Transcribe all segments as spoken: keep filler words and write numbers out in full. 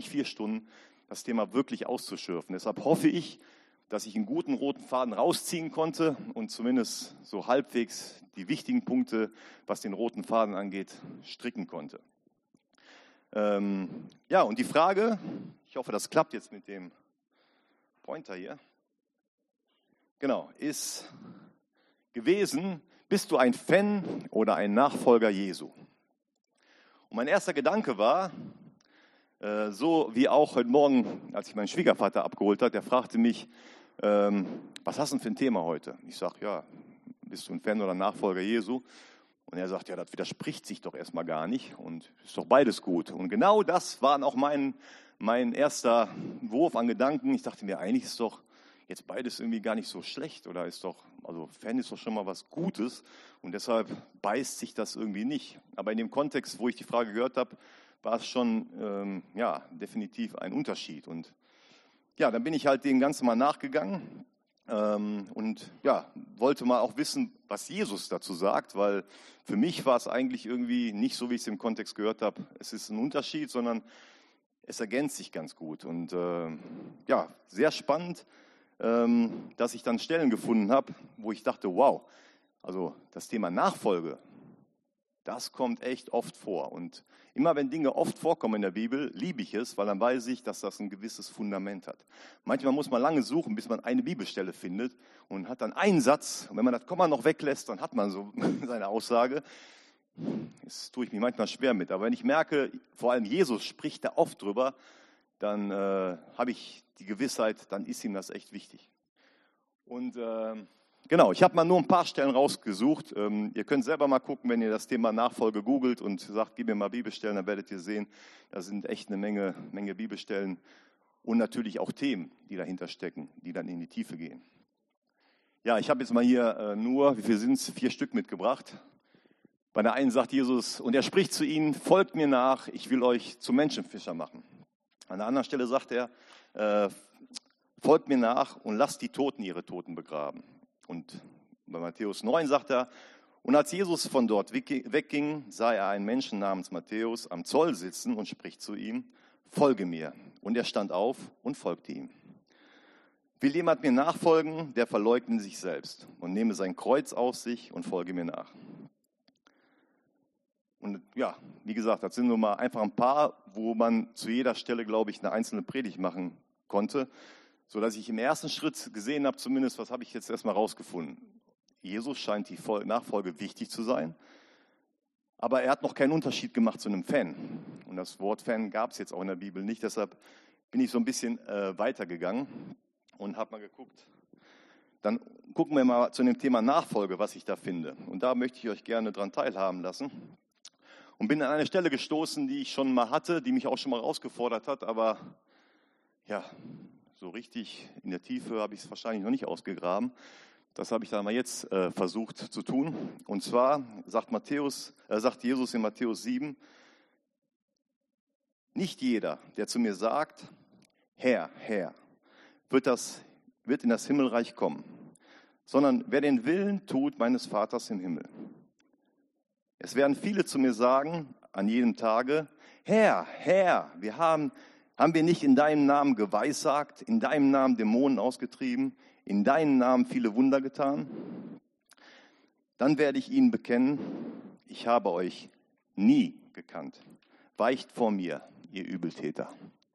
vier Stunden, das Thema wirklich auszuschürfen. Deshalb hoffe ich, dass ich einen guten roten Faden rausziehen konnte und zumindest so halbwegs die wichtigen Punkte, was den roten Faden angeht, stricken konnte. Ähm, ja, und die Frage, ich hoffe, das klappt jetzt mit dem Pointer hier, genau, ist gewesen, bist du ein Fan oder ein Nachfolger Jesu? Und mein erster Gedanke war, äh, so wie auch heute Morgen, als ich meinen Schwiegervater abgeholt habe, der fragte mich, ähm, was hast du denn für ein Thema heute? Ich sage, ja, bist du ein Fan oder Nachfolger Jesu? Und er sagt, ja, das widerspricht sich doch erstmal gar nicht und ist doch beides gut. Und genau das war auch mein, mein erster Wurf an Gedanken. Ich dachte mir, eigentlich ist doch jetzt beides irgendwie gar nicht so schlecht oder ist doch, also Fan ist doch schon mal was Gutes und deshalb beißt sich das irgendwie nicht. Aber in dem Kontext, wo ich die Frage gehört habe, war es schon, ähm, ja, definitiv ein Unterschied. Und ja, dann bin ich halt dem Ganzen mal nachgegangen ähm, und ja, wollte mal auch wissen, was Jesus dazu sagt, weil für mich war es eigentlich irgendwie nicht so, wie ich es im Kontext gehört habe, es ist ein Unterschied, sondern es ergänzt sich ganz gut. Und äh, ja, sehr spannend, ähm, dass ich dann Stellen gefunden habe, wo ich dachte, wow, also das Thema Nachfolge, das kommt echt oft vor. Und immer wenn Dinge oft vorkommen in der Bibel, liebe ich es, weil dann weiß ich, dass das ein gewisses Fundament hat. Manchmal muss man lange suchen, bis man eine Bibelstelle findet und hat dann einen Satz. Und wenn man das Komma noch weglässt, dann hat man so seine Aussage. Das tue ich mich manchmal schwer mit. Aber wenn ich merke, vor allem Jesus spricht da oft drüber, dann äh, habe ich die Gewissheit, dann ist ihm das echt wichtig. Und äh, Genau, ich habe mal nur ein paar Stellen rausgesucht. Ähm, ihr könnt selber mal gucken, wenn ihr das Thema Nachfolge googelt und sagt, gib mir mal Bibelstellen, dann werdet ihr sehen, da sind echt eine Menge, Menge Bibelstellen und natürlich auch Themen, die dahinter stecken, die dann in die Tiefe gehen. Ja, ich habe jetzt mal hier äh, nur, wie viel sind es, vier Stück mitgebracht. Bei der einen sagt Jesus, und er spricht zu ihnen, folgt mir nach, ich will euch zu Menschenfischer machen. An der anderen Stelle sagt er, äh, folgt mir nach und lasst die Toten ihre Toten begraben. Und bei Matthäus neun sagt er, und als Jesus von dort wegging, sah er einen Menschen namens Matthäus am Zoll sitzen und spricht zu ihm, folge mir. Und er stand auf und folgte ihm. Will jemand mir nachfolgen, der verleugne sich selbst und nehme sein Kreuz auf sich und folge mir nach. Und ja, wie gesagt, das sind nur mal einfach ein paar, wo man zu jeder Stelle, glaube ich, eine einzelne Predigt machen konnte, sodass ich im ersten Schritt gesehen habe, zumindest, was habe ich jetzt erstmal rausgefunden. Jesus scheint die Nachfolge wichtig zu sein, aber er hat noch keinen Unterschied gemacht zu einem Fan. Und das Wort Fan gab es jetzt auch in der Bibel nicht, deshalb bin ich so ein bisschen äh, weitergegangen und habe mal geguckt. Dann gucken wir mal zu dem Thema Nachfolge, was ich da finde. Und da möchte ich euch gerne dran teilhaben lassen. Und bin an eine Stelle gestoßen, die ich schon mal hatte, die mich auch schon mal herausgefordert hat, aber ja, so richtig in der Tiefe habe ich es wahrscheinlich noch nicht ausgegraben. Das habe ich dann mal jetzt äh, versucht zu tun. Und zwar sagt, Matthäus, äh, sagt Jesus in Matthäus sieben, nicht jeder, der zu mir sagt, Herr, Herr, wird, das, wird in das Himmelreich kommen, sondern wer den Willen tut meines Vaters im Himmel. Es werden viele zu mir sagen an jedem Tage, Herr, Herr, wir haben... Haben wir nicht in deinem Namen geweissagt, in deinem Namen Dämonen ausgetrieben, in deinem Namen viele Wunder getan? Dann werde ich ihnen bekennen, ich habe euch nie gekannt. Weicht vor mir, ihr Übeltäter.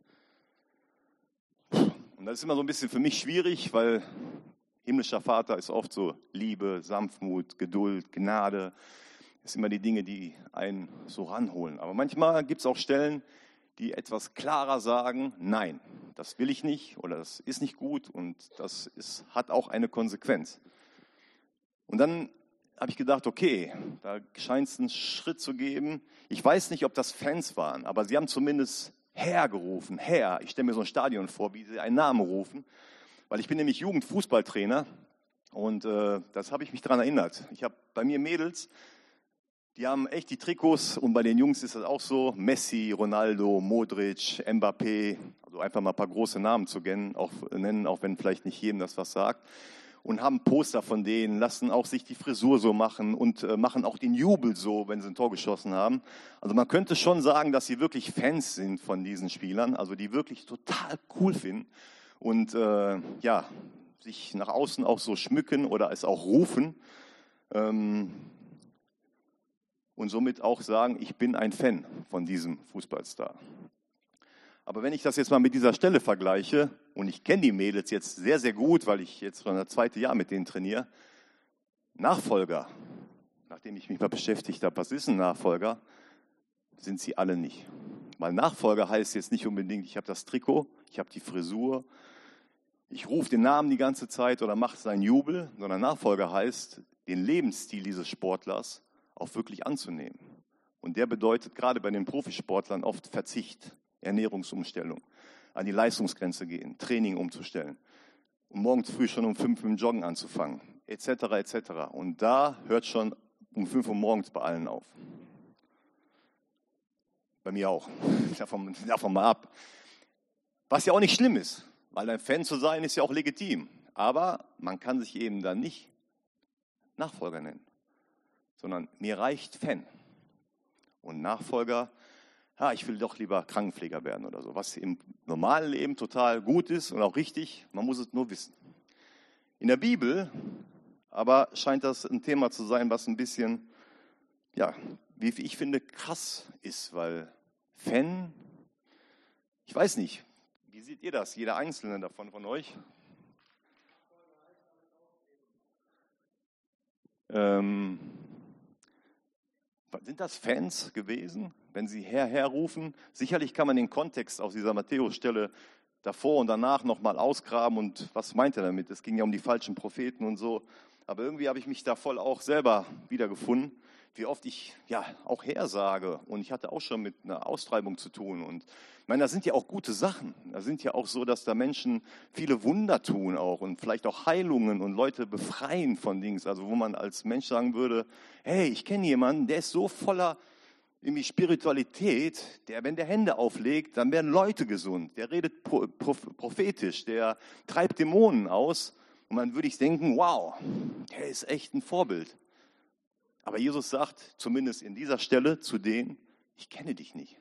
Und das ist immer so ein bisschen für mich schwierig, weil himmlischer Vater ist oft so Liebe, Sanftmut, Geduld, Gnade. Das sind immer die Dinge, die einen so ranholen. Aber manchmal gibt es auch Stellen, die etwas klarer sagen, nein, das will ich nicht oder das ist nicht gut und das ist, hat auch eine Konsequenz. Und dann habe ich gedacht, okay, da scheint es einen Schritt zu geben. Ich weiß nicht, ob das Fans waren, aber sie haben zumindest Herr gerufen, Herr. Ich stelle mir so ein Stadion vor, wie sie einen Namen rufen, weil ich bin nämlich Jugendfußballtrainer und äh, das habe ich mich daran erinnert. Ich habe bei mir Mädels, die haben echt die Trikots und bei den Jungs ist das auch so, Messi, Ronaldo, Modric, Mbappé, also einfach mal ein paar große Namen zu nennen, auch, nennen, auch wenn vielleicht nicht jedem das was sagt. und haben Poster von denen, lassen auch sich die Frisur so machen und äh, machen auch den Jubel so, wenn sie ein Tor geschossen haben. Also man könnte schon sagen, dass sie wirklich Fans sind von diesen Spielern, also die wirklich total cool finden und äh, ja, sich nach außen auch so schmücken oder es auch rufen ähm, und somit auch sagen, ich bin ein Fan von diesem Fußballstar. Aber wenn ich das jetzt mal mit dieser Stelle vergleiche, und ich kenne die Mädels jetzt sehr, sehr gut, weil ich jetzt schon das zweite Jahr mit denen trainiere, Nachfolger, nachdem ich mich mal beschäftigt habe, was ist ein Nachfolger, sind sie alle nicht. Weil Nachfolger heißt jetzt nicht unbedingt, ich habe das Trikot, ich habe die Frisur, ich rufe den Namen die ganze Zeit oder mache seinen Jubel, sondern Nachfolger heißt, den Lebensstil dieses Sportlers auch wirklich anzunehmen. Und der bedeutet gerade bei den Profisportlern oft Verzicht. Ernährungsumstellung, an die Leistungsgrenze gehen, Training umzustellen und morgens früh schon um fünf mit dem Joggen anzufangen, et cetera et cetera. Und da hört schon um fünf Uhr morgens bei allen auf. Bei mir auch. Davon, davon mal ab. Was ja auch nicht schlimm ist, weil ein Fan zu sein ist ja auch legitim. Aber man kann sich eben dann nicht Nachfolger nennen, sondern mir reicht Fan. Und Nachfolger, ja, ich will doch lieber Krankenpfleger werden oder so, was im normalen Leben total gut ist und auch richtig, man muss es nur wissen. In der Bibel aber scheint das ein Thema zu sein, was ein bisschen, ja, wie ich finde, krass ist, weil Fan, ich weiß nicht, wie seht ihr das, jeder Einzelne davon von euch? Ähm, sind das Fans gewesen? Wenn sie Herr, Herr rufen, sicherlich kann man den Kontext aus dieser Matthäus-Stelle davor und danach nochmal ausgraben und was meint er damit? Es ging ja um die falschen Propheten und so, aber irgendwie habe ich mich da voll auch selber wiedergefunden, wie oft ich ja auch Herr sage und ich hatte auch schon mit einer Austreibung zu tun und ich meine, das sind ja auch gute Sachen, da sind ja auch so, dass da Menschen viele Wunder tun auch und vielleicht auch Heilungen und Leute befreien von Dings, also wo man als Mensch sagen würde, hey, ich kenne jemanden, der ist so voller irgendwie Spiritualität, der, wenn der Hände auflegt, dann werden Leute gesund. Der redet prophetisch, der treibt Dämonen aus. Und dann würde ich denken, wow, der ist echt ein Vorbild. Aber Jesus sagt, zumindest in dieser Stelle zu denen, ich kenne dich nicht.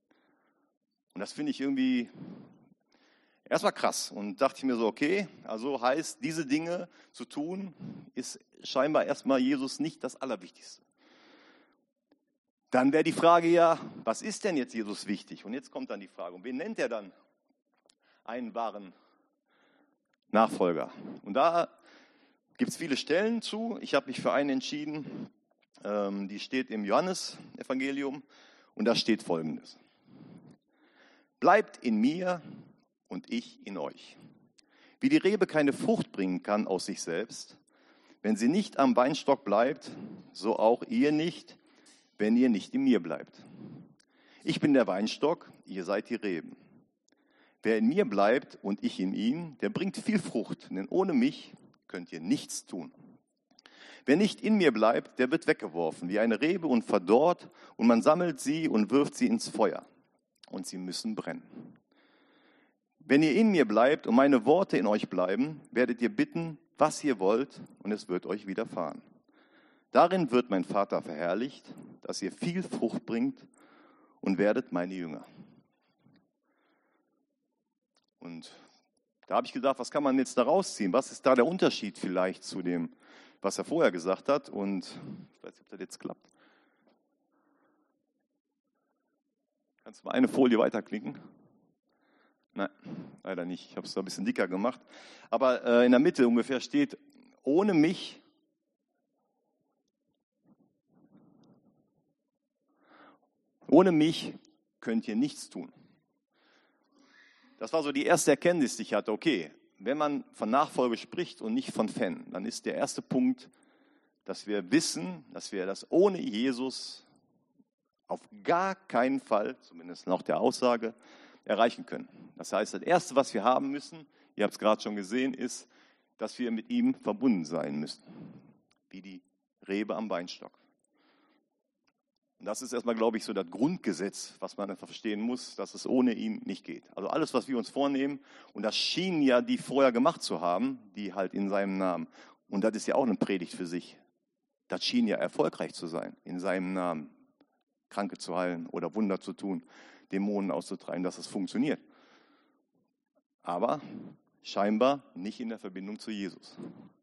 Und das finde ich irgendwie erstmal krass. Und dachte ich mir so, okay, also heißt, diese Dinge zu tun, ist scheinbar erstmal Jesus nicht das Allerwichtigste. Dann wäre die Frage ja, was ist denn jetzt Jesus wichtig? Und jetzt kommt dann die Frage, und wen nennt er dann einen wahren Nachfolger? Und da gibt es viele Stellen zu. Ich habe mich für einen entschieden, ähm, die steht im Johannesevangelium und da steht Folgendes. Bleibt in mir und ich in euch. Wie die Rebe keine Frucht bringen kann aus sich selbst, wenn sie nicht am Weinstock bleibt, so auch ihr nicht, wenn ihr nicht in mir bleibt. Ich bin der Weinstock, ihr seid die Reben. Wer in mir bleibt und ich in ihm, der bringt viel Frucht, denn ohne mich könnt ihr nichts tun. Wer nicht in mir bleibt, der wird weggeworfen wie eine Rebe und verdorrt und man sammelt sie und wirft sie ins Feuer und sie müssen brennen. Wenn ihr in mir bleibt und meine Worte in euch bleiben, werdet ihr bitten, was ihr wollt und es wird euch widerfahren. Darin wird mein Vater verherrlicht, dass ihr viel Frucht bringt und werdet meine Jünger. Und da habe ich gedacht, was kann man jetzt da rausziehen? Was ist da der Unterschied vielleicht zu dem, was er vorher gesagt hat? Und ich weiß nicht, ob das jetzt klappt. Kannst du mal eine Folie weiterklicken? Nein, leider nicht. Ich habe es da ein bisschen dicker gemacht. Aber äh, in der Mitte ungefähr steht, ohne mich Ohne mich könnt ihr nichts tun. Das war so die erste Erkenntnis, die ich hatte. Okay, wenn man von Nachfolge spricht und nicht von Fan, dann ist der erste Punkt, dass wir wissen, dass wir das ohne Jesus auf gar keinen Fall, zumindest nach der Aussage, erreichen können. Das heißt, das Erste, was wir haben müssen, ihr habt es gerade schon gesehen, ist, dass wir mit ihm verbunden sein müssen, wie die Rebe am Weinstock. Und das ist erstmal, glaube ich, so das Grundgesetz, was man einfach verstehen muss, dass es ohne ihn nicht geht. Also alles, was wir uns vornehmen, und das schienen ja die vorher gemacht zu haben, die halt in seinem Namen. Und das ist ja auch eine Predigt für sich. Das schien ja erfolgreich zu sein, in seinem Namen Kranke zu heilen oder Wunder zu tun, Dämonen auszutreiben, dass es funktioniert. Aber scheinbar nicht in der Verbindung zu Jesus.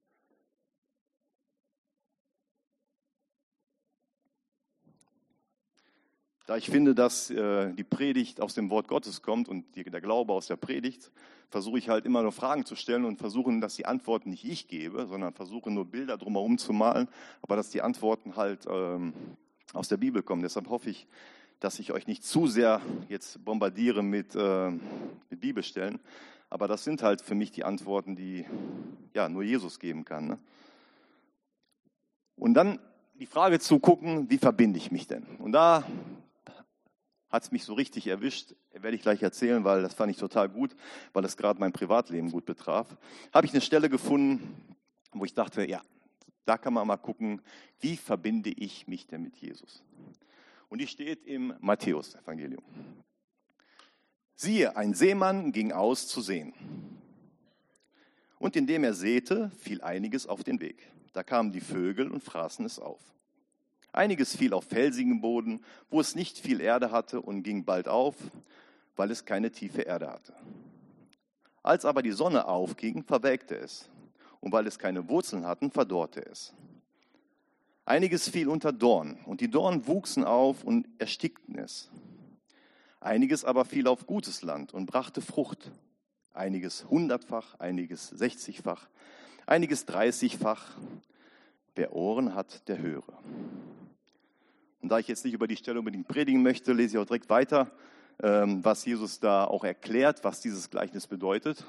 Da ich finde, dass äh, die Predigt aus dem Wort Gottes kommt und die, der Glaube aus der Predigt, versuche ich halt immer nur Fragen zu stellen und versuchen, dass die Antworten nicht ich gebe, sondern versuche nur Bilder drumherum zu malen, aber dass die Antworten halt ähm, aus der Bibel kommen. Deshalb hoffe ich, dass ich euch nicht zu sehr jetzt bombardiere mit, äh, mit Bibelstellen, aber das sind halt für mich die Antworten, die ja nur Jesus geben kann. Ne? Und dann die Frage zu gucken, wie verbinde ich mich denn? Und da hat es mich so richtig erwischt, werde ich gleich erzählen, weil das fand ich total gut, weil es gerade mein Privatleben gut betraf. Habe ich eine Stelle gefunden, wo ich dachte, ja, da kann man mal gucken, wie verbinde ich mich denn mit Jesus? Und die steht im Matthäus-Evangelium. Siehe, ein Seemann ging aus zu sehen. Und indem er säte, fiel einiges auf den Weg. Da kamen die Vögel und fraßen es auf. Einiges fiel auf felsigen Boden, wo es nicht viel Erde hatte und ging bald auf, weil es keine tiefe Erde hatte. Als aber die Sonne aufging, verwelkte es. Und weil es keine Wurzeln hatten, verdorrte es. Einiges fiel unter Dorn, und die Dornen wuchsen auf und erstickten es. Einiges aber fiel auf gutes Land und brachte Frucht. Einiges hundertfach, einiges sechzigfach, einiges dreißigfach. Wer Ohren hat, der höre. Und da ich jetzt nicht über die Stelle unbedingt predigen möchte, lese ich auch direkt weiter, was Jesus da auch erklärt, was dieses Gleichnis bedeutet.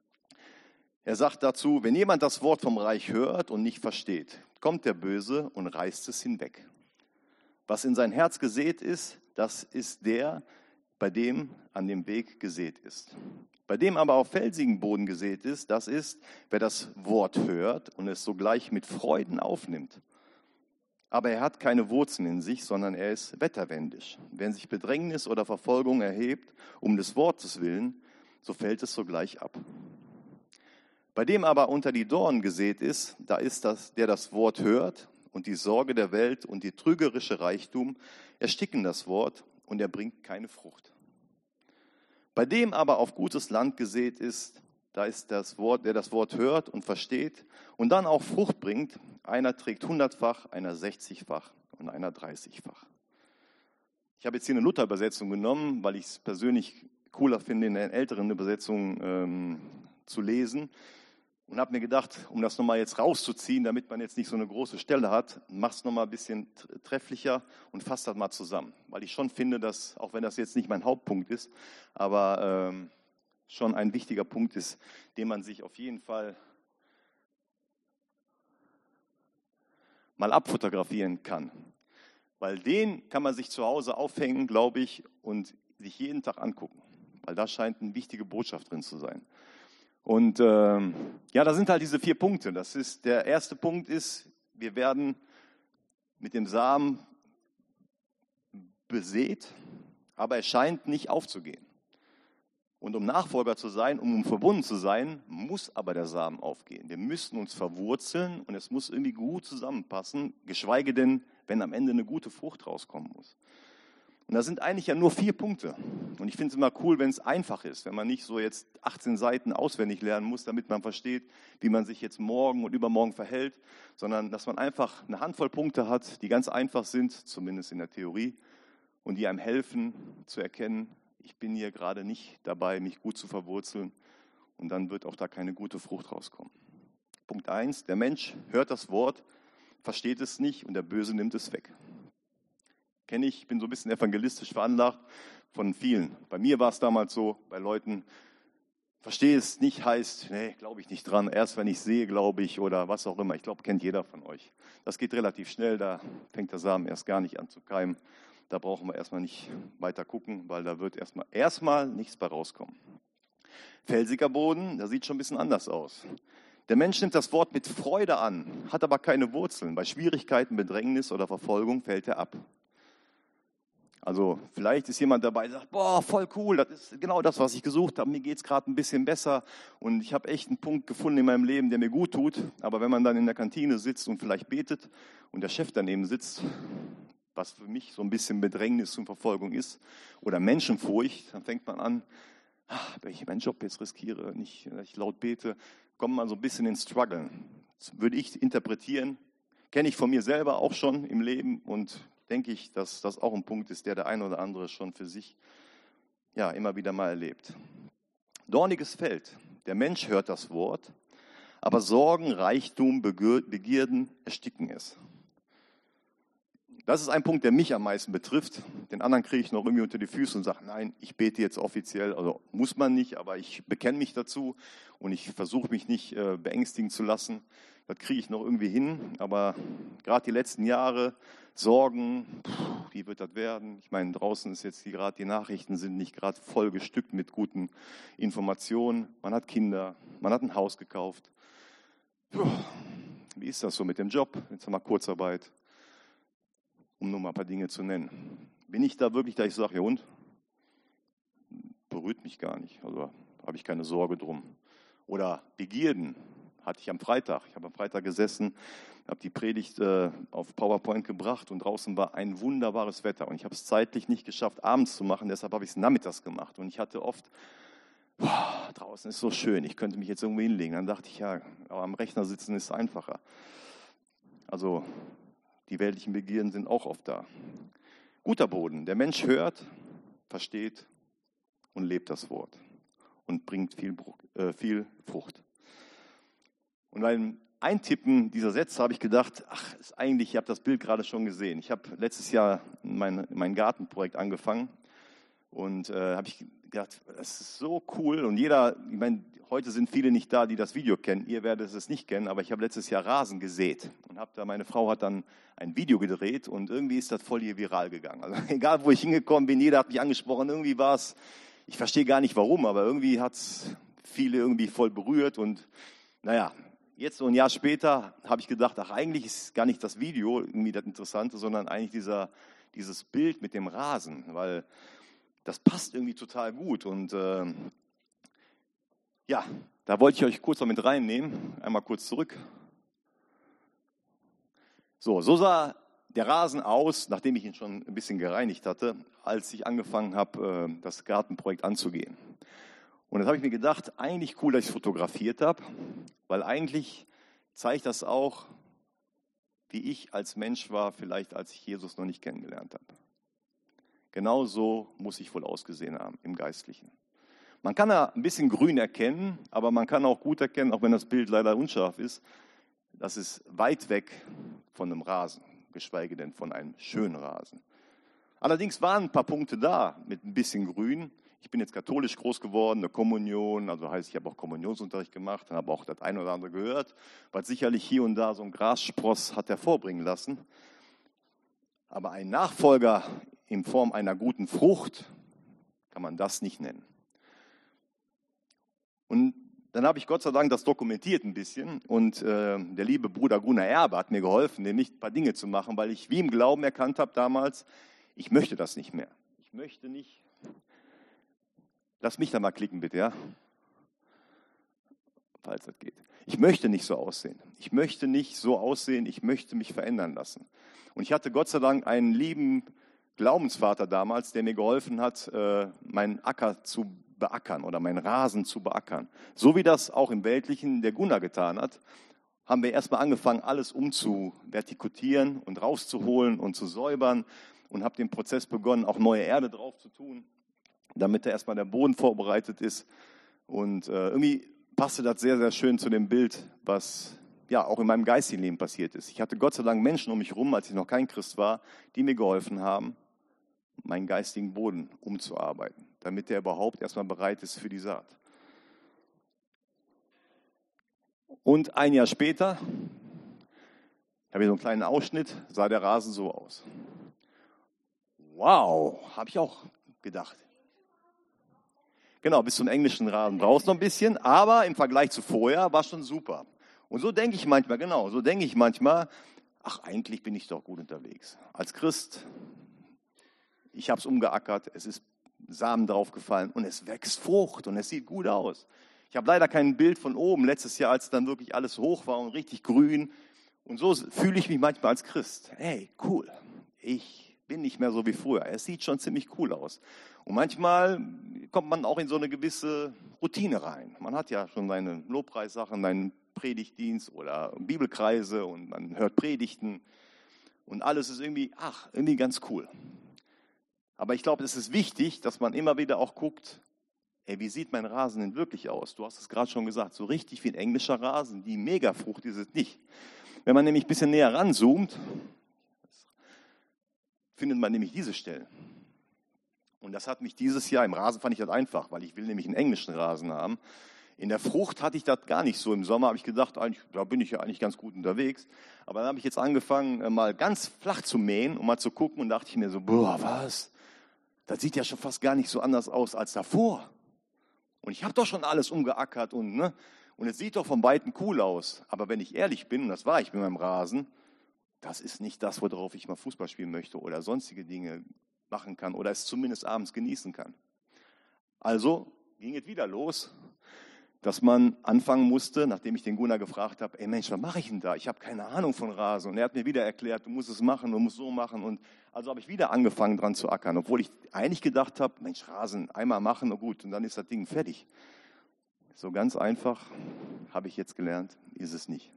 Er sagt dazu, wenn jemand das Wort vom Reich hört und nicht versteht, kommt der Böse und reißt es hinweg. Was in sein Herz gesät ist, das ist der, bei dem an dem Weg gesät ist. Bei dem aber auf felsigen Boden gesät ist, das ist, wer das Wort hört und es sogleich mit Freuden aufnimmt. Aber er hat keine Wurzeln in sich, sondern er ist wetterwendisch. Wenn sich Bedrängnis oder Verfolgung erhebt, um des Wortes willen, so fällt es sogleich ab. Bei dem aber unter die Dornen gesät ist, da ist das, der das Wort hört und die Sorge der Welt und die trügerische Reichtum ersticken das Wort und er bringt keine Frucht. Bei dem aber auf gutes Land gesät ist, da ist das Wort, der das Wort hört und versteht und dann auch Frucht bringt. Einer trägt hundertfach, einer sechzigfach und einer dreißigfach. Ich habe jetzt hier eine Luther-Übersetzung genommen, weil ich es persönlich cooler finde, in den älteren Übersetzungen ähm, zu lesen. Und habe mir gedacht, um das nochmal jetzt rauszuziehen, damit man jetzt nicht so eine große Stelle hat, mach es nochmal ein bisschen trefflicher und fass das mal zusammen. Weil ich schon finde, dass, auch wenn das jetzt nicht mein Hauptpunkt ist, aber ähm, schon ein wichtiger Punkt ist, den man sich auf jeden Fall mal abfotografieren kann. Weil den kann man sich zu Hause aufhängen, glaube ich, und sich jeden Tag angucken. Weil da scheint eine wichtige Botschaft drin zu sein. Und ähm, ja, da sind halt diese vier Punkte. Das ist, der erste Punkt ist, wir werden mit dem Samen besät, aber er scheint nicht aufzugehen. Und um Nachfolger zu sein, um verbunden zu sein, muss aber der Samen aufgehen. Wir müssen uns verwurzeln und es muss irgendwie gut zusammenpassen, geschweige denn, wenn am Ende eine gute Frucht rauskommen muss. Und da sind eigentlich ja nur vier Punkte. Und ich finde es immer cool, wenn es einfach ist, wenn man nicht so jetzt achtzehn Seiten auswendig lernen muss, damit man versteht, wie man sich jetzt morgen und übermorgen verhält, sondern dass man einfach eine Handvoll Punkte hat, die ganz einfach sind, zumindest in der Theorie, und die einem helfen zu erkennen, ich bin hier gerade nicht dabei, mich gut zu verwurzeln, und dann wird auch da keine gute Frucht rauskommen. Punkt eins, der Mensch hört das Wort, versteht es nicht und der Böse nimmt es weg. Kenne ich, bin so ein bisschen evangelistisch veranlagt von vielen. Bei mir war es damals so, bei Leuten, verstehe es nicht heißt, nee, glaube ich nicht dran, erst wenn ich sehe, glaube ich, oder was auch immer. Ich glaube, kennt jeder von euch. Das geht relativ schnell, da fängt der Samen erst gar nicht an zu keimen. Da brauchen wir erstmal nicht weiter gucken, weil da wird erstmal, erstmal nichts bei rauskommen. Felsiger Boden, das sieht schon ein bisschen anders aus. Der Mensch nimmt das Wort mit Freude an, hat aber keine Wurzeln. Bei Schwierigkeiten, Bedrängnis oder Verfolgung fällt er ab. Also vielleicht ist jemand dabei, der sagt, boah, voll cool, das ist genau das, was ich gesucht habe, mir geht es gerade ein bisschen besser und ich habe echt einen Punkt gefunden in meinem Leben, der mir gut tut. Aber wenn man dann in der Kantine sitzt und vielleicht betet und der Chef daneben sitzt, was für mich so ein bisschen Bedrängnis und Verfolgung ist, oder Menschenfurcht, dann fängt man an, ach, wenn ich meinen Job jetzt riskiere, nicht, dass ich laut bete, kommt man so ein bisschen ins Struggeln. Das würde ich interpretieren, kenne ich von mir selber auch schon im Leben und denke ich, dass das auch ein Punkt ist, der der eine oder andere schon für sich ja immer wieder mal erlebt. Dorniges Feld. Der Mensch hört das Wort, aber Sorgen, Reichtum, Begierden ersticken es. Das ist ein Punkt, der mich am meisten betrifft. Den anderen kriege ich noch irgendwie unter die Füße und sage, nein, ich bete jetzt offiziell. Also muss man nicht, aber ich bekenne mich dazu und ich versuche mich nicht äh, beängstigen zu lassen. Das kriege ich noch irgendwie hin, aber gerade die letzten Jahre, Sorgen, pff, wie wird das werden? Ich meine, draußen ist jetzt gerade, die Nachrichten sind nicht gerade voll bestückt mit guten Informationen. Man hat Kinder, man hat ein Haus gekauft. Puh, wie ist das so mit dem Job? Jetzt haben wir Kurzarbeit, um nur mal ein paar Dinge zu nennen. Bin ich da wirklich, da ich sage, ja und? Berührt mich gar nicht, also habe ich keine Sorge drum. Oder Begierden hatte ich am Freitag. Ich habe am Freitag gesessen, habe die Predigt äh, auf PowerPoint gebracht und draußen war ein wunderbares Wetter. Und ich habe es zeitlich nicht geschafft, abends zu machen, deshalb habe ich es nachmittags gemacht. Und ich hatte oft, boah, draußen ist so schön, ich könnte mich jetzt irgendwo hinlegen. Dann dachte ich, ja, aber am Rechner sitzen ist einfacher. Also die weltlichen Begierden sind auch oft da. Guter Boden. Der Mensch hört, versteht und lebt das Wort und bringt viel, äh, viel Frucht. Und beim Eintippen dieser Sätze habe ich gedacht, ach, ist eigentlich, ich habe das Bild gerade schon gesehen. Ich habe letztes Jahr mein, mein Gartenprojekt angefangen und äh, habe ich gedacht, das ist so cool. Und jeder, ich meine, heute sind viele nicht da, die das Video kennen. Ihr werdet es nicht kennen, aber ich habe letztes Jahr Rasen gesät und habe da, meine Frau hat dann ein Video gedreht und irgendwie ist das voll hier viral gegangen. Also egal, wo ich hingekommen bin, jeder hat mich angesprochen. Irgendwie war es, ich verstehe gar nicht warum, aber irgendwie hat es viele irgendwie voll berührt und naja, jetzt so ein Jahr später habe ich gedacht, ach eigentlich ist gar nicht das Video irgendwie das Interessante, sondern eigentlich dieser, dieses Bild mit dem Rasen, weil das passt irgendwie total gut und äh, ja, da wollte ich euch kurz noch mit reinnehmen. Einmal kurz zurück. So, so sah der Rasen aus, nachdem ich ihn schon ein bisschen gereinigt hatte, als ich angefangen habe, das Gartenprojekt anzugehen. Und dann habe ich mir gedacht, eigentlich cool, dass ich es fotografiert habe, weil eigentlich zeigt das auch, wie ich als Mensch war, vielleicht als ich Jesus noch nicht kennengelernt habe. Genau so muss ich wohl ausgesehen haben im Geistlichen. Man kann da ein bisschen grün erkennen, aber man kann auch gut erkennen, auch wenn das Bild leider unscharf ist, das ist weit weg von einem Rasen, geschweige denn von einem schönen Rasen. Allerdings waren ein paar Punkte da mit ein bisschen Grün. Ich bin jetzt katholisch groß geworden, eine Kommunion, also heißt, ich habe auch Kommunionsunterricht gemacht, habe auch das eine oder andere gehört, was sicherlich hier und da so ein Grasspross hat hervorbringen lassen. Aber ein Nachfolger in Form einer guten Frucht kann man das nicht nennen. Und dann habe ich Gott sei Dank das dokumentiert ein bisschen und äh, der liebe Bruder Gunnar Erbe hat mir geholfen, nämlich ein paar Dinge zu machen, weil ich wie im Glauben erkannt habe damals, ich möchte das nicht mehr. Ich möchte nicht, lass mich da mal klicken bitte, ja, falls das geht. Ich möchte nicht so aussehen. Ich möchte nicht so aussehen, ich möchte mich verändern lassen. Und ich hatte Gott sei Dank einen lieben Glaubensvater damals, der mir geholfen hat, äh, meinen Acker zu beackern oder meinen Rasen zu beackern. So wie das auch im Weltlichen der Gunnar getan hat, haben wir erstmal angefangen, alles umzuvertikutieren und rauszuholen und zu säubern und habe den Prozess begonnen, auch neue Erde drauf zu tun, damit da erstmal der Boden vorbereitet ist. Und äh, irgendwie passte das sehr, sehr schön zu dem Bild, was ja auch in meinem geistigen Leben passiert ist. Ich hatte Gott sei Dank Menschen um mich herum, als ich noch kein Christ war, die mir geholfen haben, meinen geistigen Boden umzuarbeiten, damit der überhaupt erstmal bereit ist für die Saat. Und ein Jahr später, habe ich so einen kleinen Ausschnitt, sah der Rasen so aus. Wow, habe ich auch gedacht. Genau, bis zum englischen Rasen brauchst du noch ein bisschen, aber im Vergleich zu vorher war schon super. Und so denke ich manchmal, genau, so denke ich manchmal, ach, eigentlich bin ich doch gut unterwegs. Als Christ, ich habe es umgeackert, es ist Samen draufgefallen und es wächst Frucht und es sieht gut aus. Ich habe leider kein Bild von oben, letztes Jahr, als dann wirklich alles hoch war und richtig grün. Und so fühle ich mich manchmal als Christ. Hey, cool, ich bin nicht mehr so wie früher. Es sieht schon ziemlich cool aus. Und manchmal kommt man auch in so eine gewisse Routine rein. Man hat ja schon seine Lobpreissachen, seinen Predigtdienst oder Bibelkreise und man hört Predigten. Und alles ist irgendwie, ach, irgendwie ganz cool. Aber ich glaube, es ist wichtig, dass man immer wieder auch guckt, hey, wie sieht mein Rasen denn wirklich aus? Du hast es gerade schon gesagt, so richtig wie ein englischer Rasen, die Megafrucht ist es nicht. Wenn man nämlich ein bisschen näher ranzoomt, findet man nämlich diese Stellen. Und das hat mich dieses Jahr, im Rasen fand ich das einfach, weil ich will nämlich einen englischen Rasen haben. In der Frucht hatte ich das gar nicht so. Im Sommer habe ich gedacht, eigentlich, da bin ich ja eigentlich ganz gut unterwegs. Aber dann habe ich jetzt angefangen, mal ganz flach zu mähen, um mal zu gucken. Und dachte ich mir so, boah, was? Das sieht ja schon fast gar nicht so anders aus als davor. Und ich habe doch schon alles umgeackert und, ne? Und es sieht doch von Weitem cool aus. Aber wenn ich ehrlich bin, und das war ich mit meinem Rasen, das ist nicht das, worauf ich mal Fußball spielen möchte oder sonstige Dinge machen kann oder es zumindest abends genießen kann. Also ging es wieder los, dass man anfangen musste, nachdem ich den Gunnar gefragt habe, ey Mensch, was mache ich denn da? Ich habe keine Ahnung von Rasen. Und er hat mir wieder erklärt, du musst es machen, du musst so machen. Und also habe ich wieder angefangen dran zu ackern, obwohl ich eigentlich gedacht habe, Mensch, Rasen einmal machen, na gut, und dann ist das Ding fertig. So ganz einfach, habe ich jetzt gelernt, ist es nicht.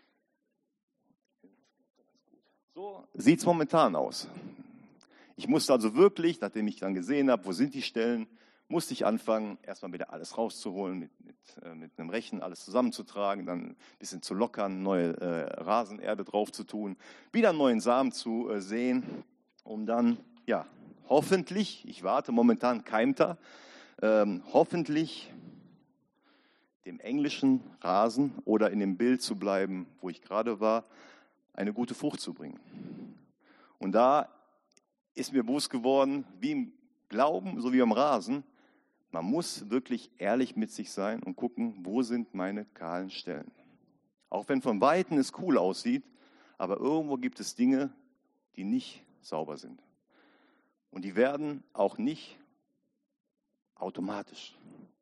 So sieht es momentan aus. Ich musste also wirklich, nachdem ich dann gesehen habe, wo sind die Stellen, musste ich anfangen, erstmal wieder alles rauszuholen, mit, mit, äh, mit einem Rechen alles zusammenzutragen, dann ein bisschen zu lockern, neue äh, Rasenerde drauf zu tun, wieder einen neuen Samen zu äh, säen, um dann, ja, hoffentlich, ich warte, momentan keimt er, ähm, hoffentlich dem englischen Rasen oder in dem Bild zu bleiben, wo ich gerade war, eine gute Frucht zu bringen. Und da ist mir bewusst geworden, wie im Glauben, so wie am Rasen, man muss wirklich ehrlich mit sich sein und gucken, wo sind meine kahlen Stellen. Auch wenn von Weitem es cool aussieht, aber irgendwo gibt es Dinge, die nicht sauber sind. Und die werden auch nicht automatisch.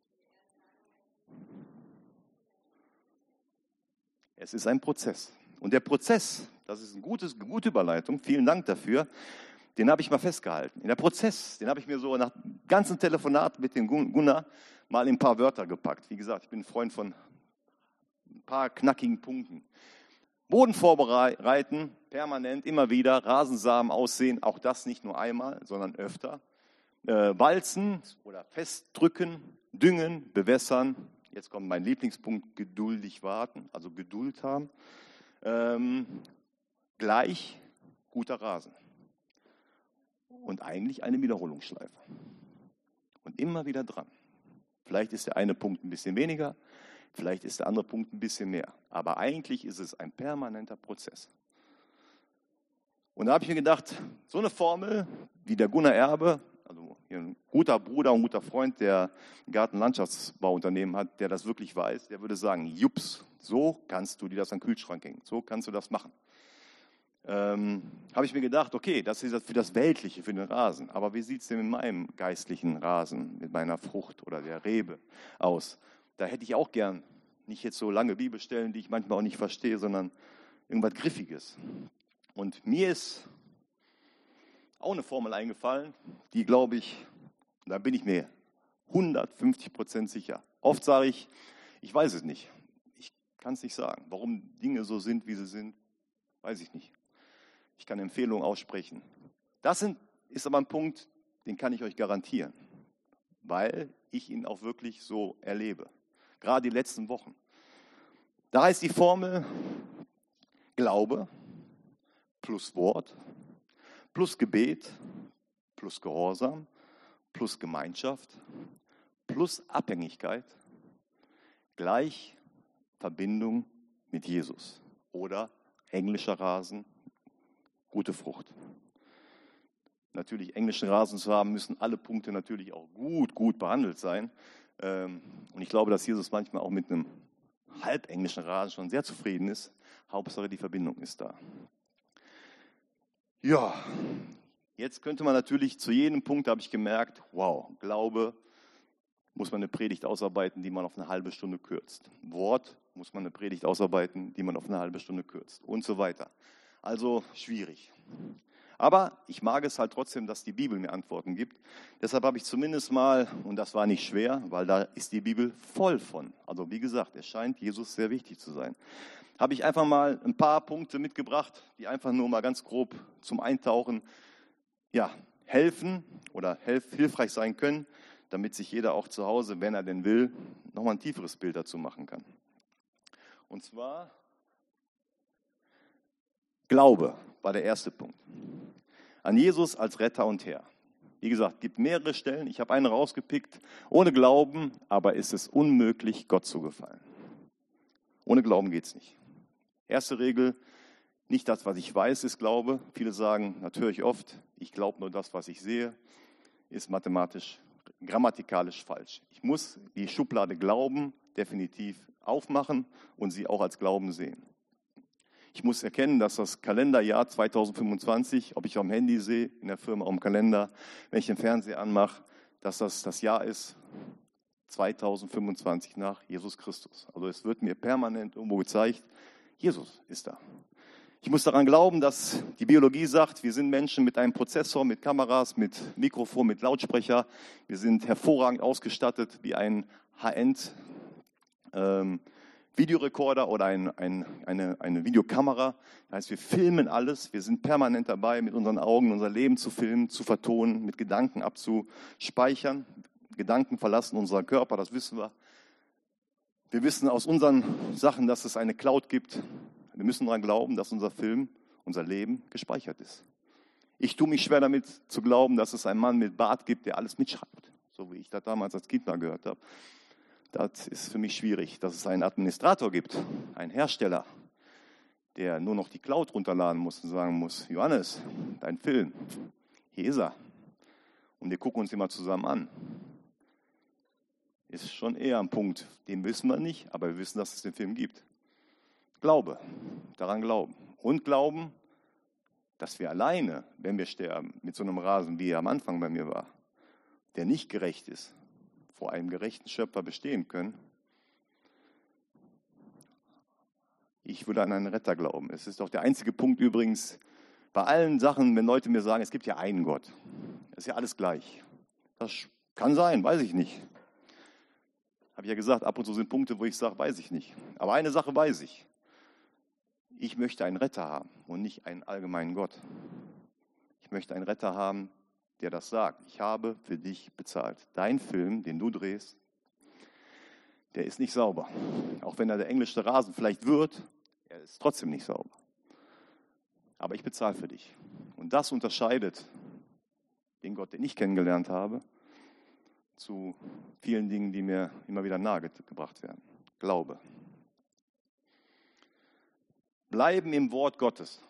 Es ist ein Prozess. Und der Prozess, das ist ein gutes, eine gute Überleitung, vielen Dank dafür, den habe ich mal festgehalten. In der Prozess, den habe ich mir so nach ganzen Telefonat mit dem Gunnar mal in ein paar Wörter gepackt. Wie gesagt, ich bin ein Freund von ein paar knackigen Punkten. Boden vorbereiten, permanent, immer wieder, Rasensamen aussehen, auch das nicht nur einmal, sondern öfter. Äh, walzen oder festdrücken, düngen, bewässern. Jetzt kommt mein Lieblingspunkt, geduldig warten, also Geduld haben. Ähm, gleich guter Rasen. Und eigentlich eine Wiederholungsschleife. Und immer wieder dran. Vielleicht ist der eine Punkt ein bisschen weniger, vielleicht ist der andere Punkt ein bisschen mehr. Aber eigentlich ist es ein permanenter Prozess. Und da habe ich mir gedacht, so eine Formel wie der Gunnar Erbe, also hier ein guter Bruder und guter Freund, der ein Gartenlandschaftsbauunternehmen hat, der das wirklich weiß, der würde sagen, jups, so kannst du dir das an den Kühlschrank hängen, so kannst du das machen. Ähm, habe ich mir gedacht, okay, das ist für das Weltliche, für den Rasen. Aber wie sieht es denn mit meinem geistlichen Rasen, mit meiner Frucht oder der Rebe aus? Da hätte ich auch gern nicht jetzt so lange Bibelstellen, die ich manchmal auch nicht verstehe, sondern irgendwas Griffiges. Und mir ist auch eine Formel eingefallen, die, glaube ich, da bin ich mir hundertfünfzig Prozent sicher. Oft sage ich, ich weiß es nicht. Ich kann es nicht sagen. Warum Dinge so sind, wie sie sind, weiß ich nicht. Ich kann Empfehlungen aussprechen. Das sind, ist aber ein Punkt, den kann ich euch garantieren, weil ich ihn auch wirklich so erlebe. Gerade die letzten Wochen. Da heißt die Formel Glaube plus Wort plus Gebet plus Gehorsam plus Gemeinschaft plus Abhängigkeit gleich Verbindung mit Jesus oder englischer Rasen, gute Frucht. Natürlich englischen Rasen zu haben, müssen alle Punkte natürlich auch gut, gut behandelt sein. Und ich glaube, dass Jesus manchmal auch mit einem halbenglischen Rasen schon sehr zufrieden ist. Hauptsache die Verbindung ist da. Ja, Jetzt könnte man natürlich zu jedem Punkt, habe ich gemerkt, wow, Glaube muss man eine Predigt ausarbeiten, die man auf eine halbe Stunde kürzt. Wort muss man eine Predigt ausarbeiten, die man auf eine halbe Stunde kürzt und so weiter. Also schwierig. Aber ich mag es halt trotzdem, dass die Bibel mir Antworten gibt. Deshalb habe ich zumindest mal, und das war nicht schwer, weil da ist die Bibel voll von. Also wie gesagt, es scheint Jesus sehr wichtig zu sein. Habe ich einfach mal ein paar Punkte mitgebracht, die einfach nur mal ganz grob zum Eintauchen ja, helfen oder helf, hilfreich sein können, damit sich jeder auch zu Hause, wenn er denn will, nochmal ein tieferes Bild dazu machen kann. Und zwar Glaube war der erste Punkt. An Jesus als Retter und Herr. Wie gesagt, es gibt mehrere Stellen. Ich habe eine rausgepickt. Ohne Glauben aber ist es unmöglich, Gott zu gefallen. Ohne Glauben geht es nicht. Erste Regel, nicht das, was ich weiß, ist Glaube. Viele sagen, das höre ich oft, ich glaube nur das, was ich sehe, ist mathematisch, grammatikalisch falsch. Ich muss die Schublade Glauben definitiv aufmachen und sie auch als Glauben sehen. Ich muss erkennen, dass das Kalenderjahr zweitausendfünfundzwanzig, ob ich am Handy sehe, in der Firma am Kalender, wenn ich den Fernseher anmache, dass das das Jahr ist zweitausendfünfundzwanzig nach Jesus Christus. Also es wird mir permanent irgendwo gezeigt, Jesus ist da. Ich muss daran glauben, dass die Biologie sagt, wir sind Menschen mit einem Prozessor, mit Kameras, mit Mikrofon, mit Lautsprecher. Wir sind hervorragend ausgestattet wie ein High-End ähm, Videorekorder oder ein, ein, eine, eine Videokamera. Das heißt, wir filmen alles. Wir sind permanent dabei, mit unseren Augen unser Leben zu filmen, zu vertonen, mit Gedanken abzuspeichern. Gedanken verlassen unseren Körper, das wissen wir. Wir wissen aus unseren Sachen, dass es eine Cloud gibt. Wir müssen daran glauben, dass unser Film, unser Leben gespeichert ist. Ich tue mich schwer damit zu glauben, dass es einen Mann mit Bart gibt, der alles mitschreibt. So wie ich das damals als Kind mal gehört habe. Das ist für mich schwierig. Dass es einen Administrator gibt, einen Hersteller, der nur noch die Cloud runterladen muss und sagen muss, Johannes, dein Film, hier ist er. Und wir gucken uns den mal zusammen an. Ist schon eher ein Punkt, den wissen wir nicht, aber wir wissen, dass es den Film gibt. Glaube, daran glauben. Und glauben, dass wir alleine, wenn wir sterben, mit so einem Rasen, wie er am Anfang bei mir war, der nicht gerecht ist, vor einem gerechten Schöpfer bestehen können. Ich würde an einen Retter glauben. Es ist auch der einzige Punkt übrigens, bei allen Sachen, wenn Leute mir sagen, es gibt ja einen Gott. Das ist ja alles gleich. Das kann sein, weiß ich nicht. Habe ich ja gesagt, ab und zu sind Punkte, wo ich sage, weiß ich nicht. Aber eine Sache weiß ich. Ich möchte einen Retter haben und nicht einen allgemeinen Gott. Ich möchte einen Retter haben, der das sagt. Ich habe für dich bezahlt. Dein Film, den du drehst, der ist nicht sauber. Auch wenn er der englische Rasen vielleicht wird, er ist trotzdem nicht sauber. Aber ich bezahle für dich. Und das unterscheidet den Gott, den ich kennengelernt habe, zu vielen Dingen, die mir immer wieder nahegebracht werden. Glaube. Bleiben im Wort Gottes.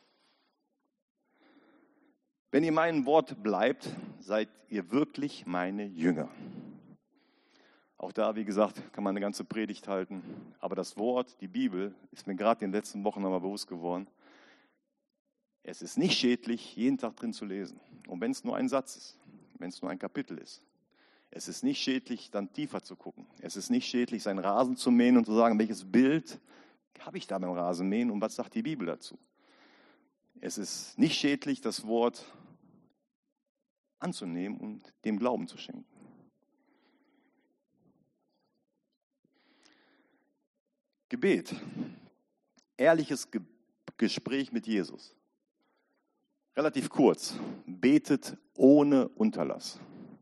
Wenn ihr meinem Wort bleibt, seid ihr wirklich meine Jünger. Auch da, wie gesagt, kann man eine ganze Predigt halten. Aber das Wort, die Bibel, ist mir gerade in den letzten Wochen nochmal bewusst geworden. Es ist nicht schädlich, jeden Tag drin zu lesen. Und wenn es nur ein Satz ist, wenn es nur ein Kapitel ist. Es ist nicht schädlich, dann tiefer zu gucken. Es ist nicht schädlich, seinen Rasen zu mähen und zu sagen, welches Bild habe ich da beim Rasenmähen und was sagt die Bibel dazu? Es ist nicht schädlich, das Wort anzunehmen und dem Glauben zu schenken. Gebet. Ehrliches Ge- Gespräch mit Jesus. Relativ kurz. Betet ohne Unterlass.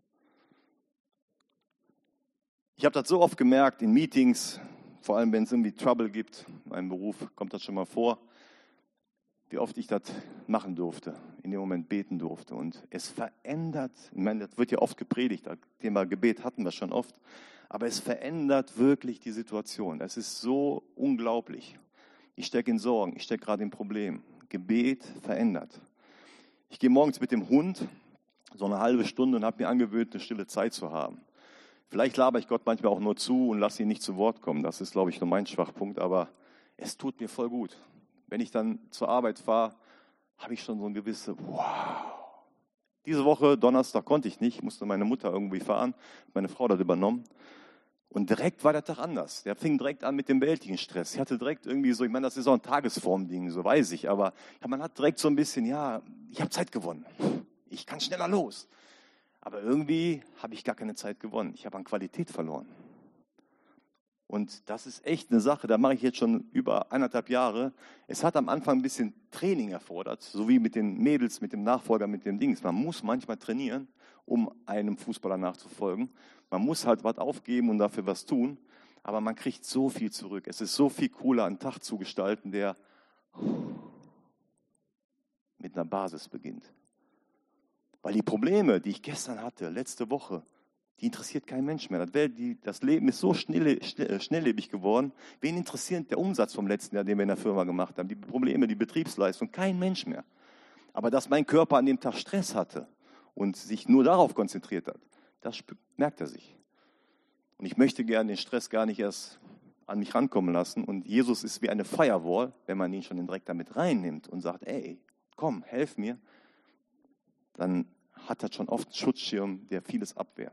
Ich habe das so oft gemerkt in Meetings, vor allem wenn es irgendwie Trouble gibt, in meinem Beruf kommt das schon mal vor, wie oft ich das machen durfte, in dem Moment beten durfte. Und es verändert, ich meine, das wird ja oft gepredigt, das Thema Gebet hatten wir schon oft, aber es verändert wirklich die Situation. Es ist so unglaublich. Ich stecke in Sorgen, ich stecke gerade in Problemen. Gebet verändert. Ich gehe morgens mit dem Hund so eine halbe Stunde und habe mir angewöhnt, eine stille Zeit zu haben. Vielleicht laber ich Gott manchmal auch nur zu und lasse ihn nicht zu Wort kommen. Das ist, glaube ich, nur mein Schwachpunkt, aber es tut mir voll gut. Wenn ich dann zur Arbeit fahre, habe ich schon so ein gewisses, wow, Diese Woche, Donnerstag, konnte ich nicht, musste meine Mutter irgendwie fahren, meine Frau hat übernommen. Und direkt war der Tag anders. Der fing direkt an mit dem bewältigen Stress. Ich hatte direkt irgendwie so, ich meine, das ist auch ein Tagesformding, so weiß ich, aber ja, man hat direkt so ein bisschen, ja, ich habe Zeit gewonnen. Ich kann schneller los. Aber irgendwie habe ich gar keine Zeit gewonnen. Ich habe an Qualität verloren. Und das ist echt eine Sache, da mache ich jetzt schon über eineinhalb Jahre. Es hat am Anfang ein bisschen Training erfordert, so wie mit den Mädels, mit dem Nachfolger, mit dem Dings. Man muss manchmal trainieren, um einem Fußballer nachzufolgen. Man muss halt was aufgeben und dafür was tun, aber man kriegt so viel zurück. Es ist so viel cooler, einen Tag zu gestalten, der mit einer Basis beginnt. Weil die Probleme, die ich gestern hatte, letzte Woche, die interessiert kein Mensch mehr. Das, Welt, die, das Leben ist so schnell, schnell, schnelllebig geworden. Wen interessiert der Umsatz vom letzten Jahr, den wir in der Firma gemacht haben? Die Probleme, die Betriebsleistung, kein Mensch mehr. Aber dass mein Körper an dem Tag Stress hatte und sich nur darauf konzentriert hat, das merkt er sich. Und ich möchte gerne den Stress gar nicht erst an mich rankommen lassen. Und Jesus ist wie eine Firewall, wenn man ihn schon direkt damit reinnimmt und sagt, ey, komm, helf mir, dann hat er schon oft einen Schutzschirm, der vieles abwehrt.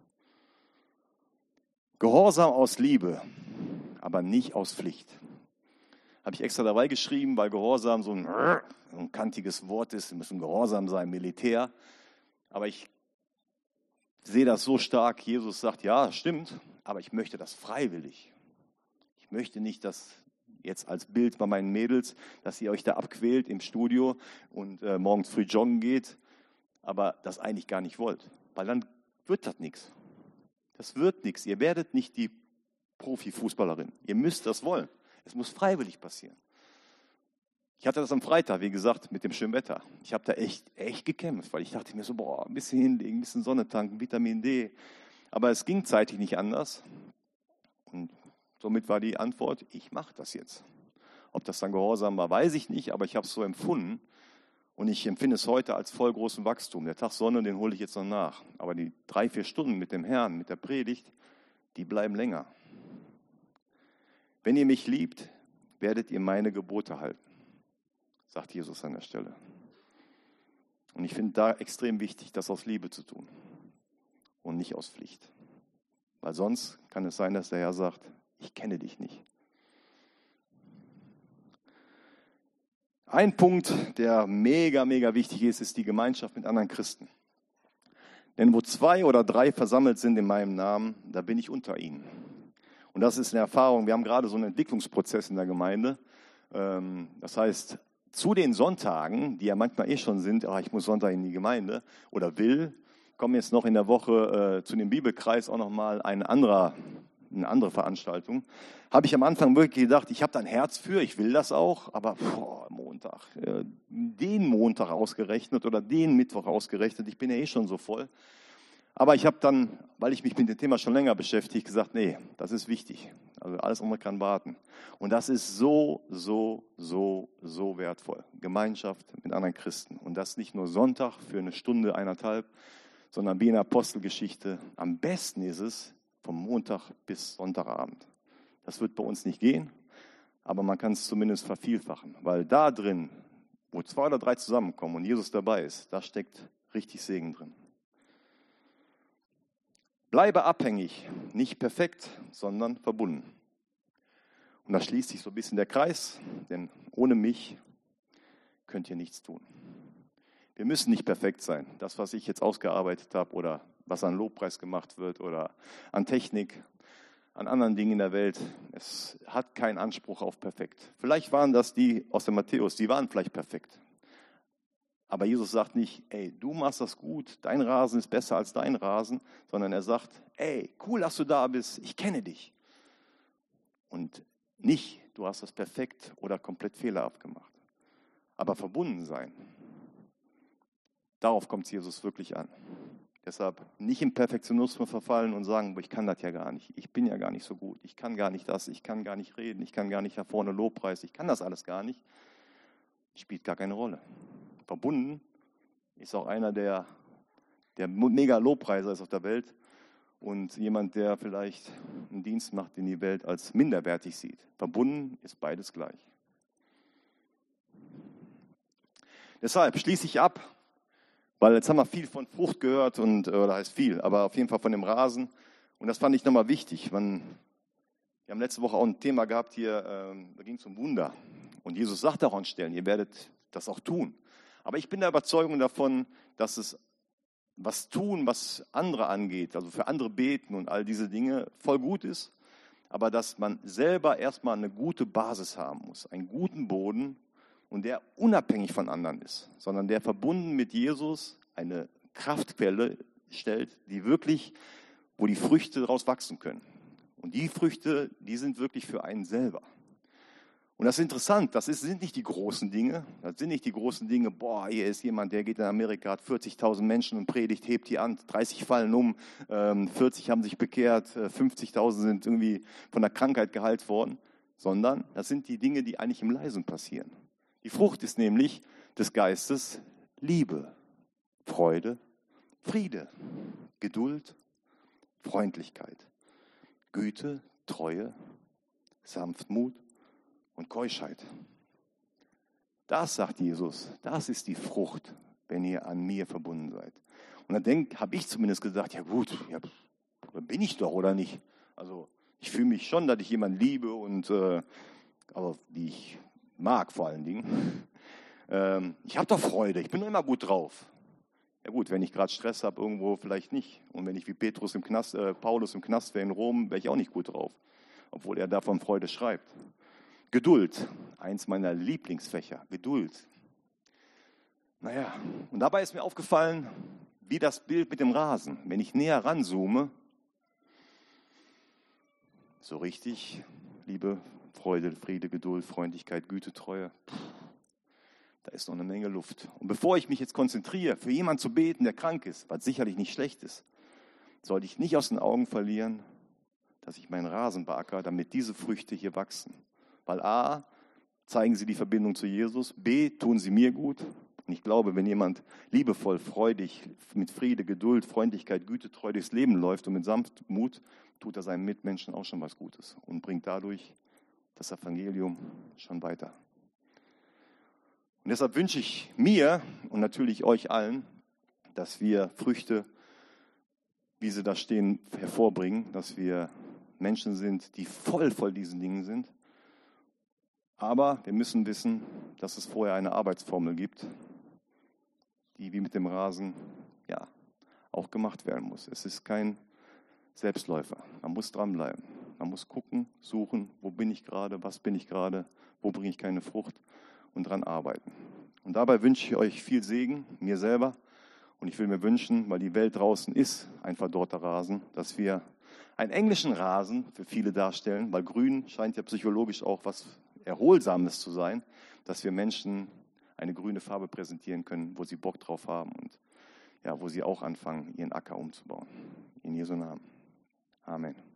Gehorsam aus Liebe, aber nicht aus Pflicht. Habe ich extra dabei geschrieben, weil Gehorsam so ein, ein kantiges Wort ist. Wir müssen gehorsam sein, Militär. Aber ich sehe das so stark. Jesus sagt, ja, stimmt, aber ich möchte das freiwillig. Ich möchte nicht, dass jetzt als Bild bei meinen Mädels, dass ihr euch da abquält im Studio und äh, morgens früh joggen geht, aber das eigentlich gar nicht wollt. Weil dann wird das nichts. Das wird nichts. Ihr werdet nicht die Profifußballerin. Ihr müsst das wollen. Es muss freiwillig passieren. Ich hatte das am Freitag, wie gesagt, mit dem schönen Wetter. Ich habe da echt, echt gekämpft, weil ich dachte mir so, boah, ein bisschen hinlegen, ein bisschen Sonne tanken, Vitamin D. Aber es ging zeitlich nicht anders. Und somit war die Antwort, ich mache das jetzt. Ob das dann Gehorsam war, weiß ich nicht, aber ich habe es so empfunden. Und ich empfinde es heute als voll großen Wachstum. Der Tag Sonne, den hole ich jetzt noch nach. Aber die drei, vier Stunden mit dem Herrn, mit der Predigt, die bleiben länger. Wenn ihr mich liebt, werdet ihr meine Gebote halten, sagt Jesus an der Stelle. Und ich finde da extrem wichtig, das aus Liebe zu tun und nicht aus Pflicht. Weil sonst kann es sein, dass der Herr sagt, ich kenne dich nicht. Ein Punkt, der mega, mega wichtig ist, ist die Gemeinschaft mit anderen Christen. Denn wo zwei oder drei versammelt sind in meinem Namen, da bin ich unter ihnen. Und das ist eine Erfahrung, wir haben gerade so einen Entwicklungsprozess in der Gemeinde. Das heißt, zu den Sonntagen, die ja manchmal eh schon sind, ach, ich muss Sonntag in die Gemeinde oder will, kommen jetzt noch in der Woche äh, zu dem Bibelkreis auch nochmal ein anderer eine andere Veranstaltung, habe ich am Anfang wirklich gedacht, ich habe da ein Herz für, ich will das auch, aber boah, Montag, äh, den Montag ausgerechnet oder den Mittwoch ausgerechnet, ich bin ja eh schon so voll. Aber ich habe dann, weil ich mich mit dem Thema schon länger beschäftige, gesagt, nee, das ist wichtig. Also alles andere kann warten. Und das ist so, so, so, so wertvoll. Gemeinschaft mit anderen Christen. Und das nicht nur Sonntag für eine Stunde, eineinhalb, sondern wie in der Apostelgeschichte. Am besten ist es, vom Montag bis Sonntagabend. Das wird bei uns nicht gehen, aber man kann es zumindest vervielfachen, weil da drin, wo zwei oder drei zusammenkommen und Jesus dabei ist, da steckt richtig Segen drin. Bleibe abhängig, nicht perfekt, sondern verbunden. Und da schließt sich so ein bisschen der Kreis, denn ohne mich könnt ihr nichts tun. Wir müssen nicht perfekt sein. Das, was ich jetzt ausgearbeitet habe oder was an Lobpreis gemacht wird oder an Technik, an anderen Dingen in der Welt. Es hat keinen Anspruch auf perfekt. Vielleicht waren das die aus dem Matthäus, die waren vielleicht perfekt. Aber Jesus sagt nicht, ey, du machst das gut, dein Rasen ist besser als dein Rasen, sondern er sagt, ey, cool, dass du da bist, ich kenne dich. Und nicht, du hast das perfekt oder komplett fehlerhaft gemacht. Aber verbunden sein, darauf kommt Jesus wirklich an. Deshalb nicht im Perfektionismus verfallen und sagen, ich kann das ja gar nicht, ich bin ja gar nicht so gut, ich kann gar nicht das, ich kann gar nicht reden, ich kann gar nicht nach vorne Lobpreis, ich kann das alles gar nicht. Spielt gar keine Rolle. Verbunden ist auch einer, der, der mega Lobpreiser ist auf der Welt und jemand, der vielleicht einen Dienst macht, den die Welt als minderwertig sieht. Verbunden ist beides gleich. Deshalb schließe ich ab. Weil jetzt haben wir viel von Frucht gehört, und, oder heißt viel, aber auf jeden Fall von dem Rasen. Und das fand ich nochmal wichtig. Man, wir haben letzte Woche auch ein Thema gehabt hier, ähm, da ging es um Wunder. Und Jesus sagt auch an Stellen, ihr werdet das auch tun. Aber ich bin der Überzeugung davon, dass es was tun, was andere angeht, also für andere beten und all diese Dinge, voll gut ist. Aber dass man selber erstmal eine gute Basis haben muss, einen guten Boden, und der unabhängig von anderen ist, sondern der verbunden mit Jesus eine Kraftquelle stellt, die wirklich, wo die Früchte daraus wachsen können. Und die Früchte, die sind wirklich für einen selber. Und das ist interessant, das ist, sind nicht die großen Dinge, das sind nicht die großen Dinge, boah, hier ist jemand, der geht in Amerika, hat vierzigtausend Menschen und predigt, hebt die an, dreißig fallen um, vierzig haben sich bekehrt, fünfzigtausend sind irgendwie von der Krankheit geheilt worden, sondern das sind die Dinge, die eigentlich im Leisen passieren. Die Frucht ist nämlich des Geistes Liebe, Freude, Friede, Geduld, Freundlichkeit, Güte, Treue, Sanftmut und Keuschheit. Das, sagt Jesus, das ist die Frucht, wenn ihr an mir verbunden seid. Und dann habe ich zumindest gesagt, ja gut, ja, bin ich doch, oder nicht? Also ich fühle mich schon, dass ich jemanden liebe, und äh, aber die ich mag vor allen Dingen. Ähm, ich habe doch Freude, ich bin immer gut drauf. Ja gut, wenn ich gerade Stress habe, irgendwo vielleicht nicht. Und wenn ich wie Petrus im Knast, äh, Paulus im Knast wäre in Rom, wäre ich auch nicht gut drauf. Obwohl er da von Freude schreibt. Geduld, eins meiner Lieblingsfächer, Geduld. Naja, und dabei ist mir aufgefallen, wie das Bild mit dem Rasen. Wenn ich näher ranzoome, so richtig Liebe, Freude, Friede, Geduld, Freundlichkeit, Güte, Treue, pff, da ist noch eine Menge Luft. Und bevor ich mich jetzt konzentriere, für jemanden zu beten, der krank ist, was sicherlich nicht schlecht ist, sollte ich nicht aus den Augen verlieren, dass ich meinen Rasen beackere, damit diese Früchte hier wachsen. Weil A, zeigen sie die Verbindung zu Jesus, B, tun sie mir gut. Und ich glaube, wenn jemand liebevoll, freudig, mit Friede, Geduld, Freundlichkeit, Güte, Treue durchs Leben läuft und mit Sanftmut, tut er seinen Mitmenschen auch schon was Gutes und bringt dadurch das Evangelium schon weiter. Und deshalb wünsche ich mir und natürlich euch allen, dass wir Früchte, wie sie da stehen, hervorbringen, dass wir Menschen sind, die voll voll diesen Dingen sind. Aber wir müssen wissen, dass es vorher eine Arbeitsformel gibt, die wie mit dem Rasen ja auch gemacht werden muss. Es ist kein Selbstläufer. Man muss dranbleiben. Man muss gucken, suchen, wo bin ich gerade, was bin ich gerade, wo bringe ich keine Frucht, und dran arbeiten. Und dabei wünsche ich euch viel Segen, mir selber. Und ich will mir wünschen, weil die Welt draußen ist ein verdorrter Rasen, dass wir einen englischen Rasen für viele darstellen, weil grün scheint ja psychologisch auch was Erholsames zu sein, dass wir Menschen eine grüne Farbe präsentieren können, wo sie Bock drauf haben und ja, wo sie auch anfangen, ihren Acker umzubauen. In Jesu Namen. Amen.